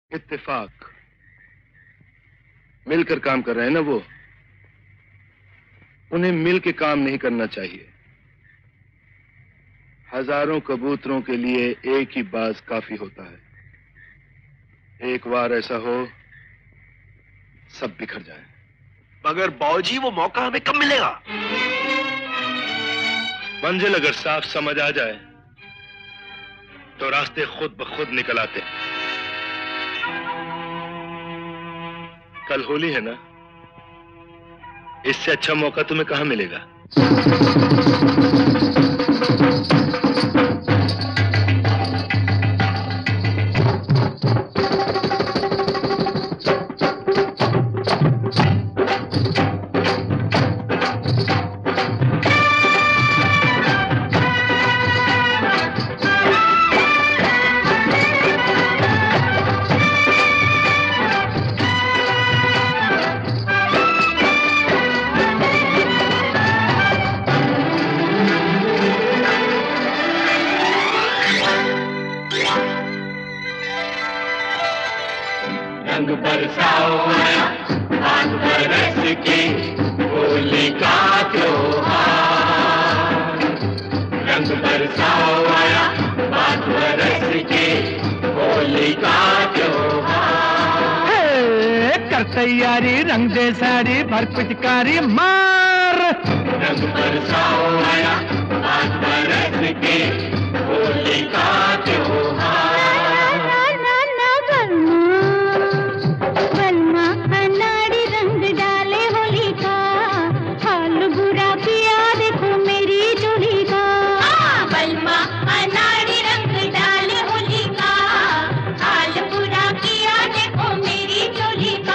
इत्तेफाक, मिलकर काम कर रहे हैं ना वो, उन्हें मिल के काम नहीं करना चाहिए। हजारों कबूतरों के लिए एक ही बाज काफी होता है। एक बार ऐसा हो सब बिखर जाए। मगर बाऊजी वो मौका हमें कब मिलेगा? मंजिल अगर साफ समझ आ जाए तो रास्ते खुद ब खुद निकल आते हैं। कल होली है ना, इससे अच्छा मौका तुम्हें कहां मिलेगा? तैयारी रंग दे साड़ी भर पिचकारी मार। रंग बरसाओ आया बात बरस के होली का त्योहार। बलमा अनाड़ी रंग डाले होली का, हाल बुरा किया देखो मेरी चोली का। बलमा अनाड़ी रंग डाले होली का, हाल बुरा किया देखो मेरी चोली का।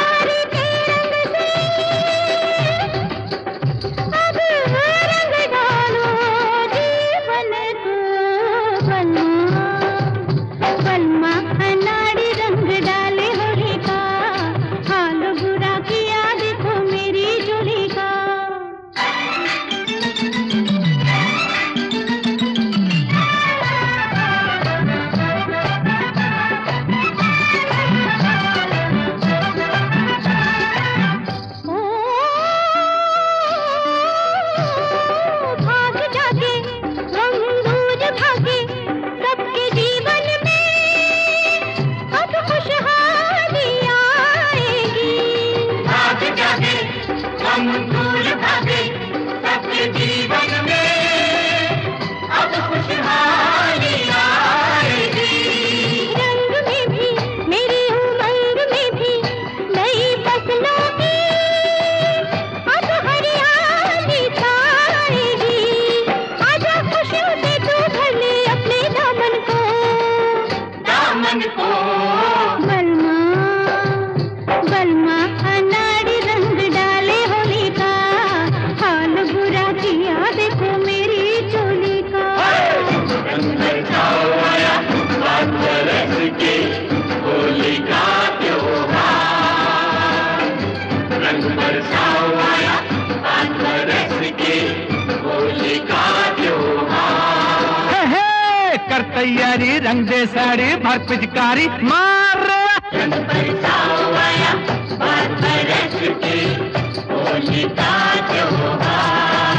तैयारी रंग दे साड़ी भर पिचकारी मार। रंग बरसाओ आया बात बरस के होली का त्योहार।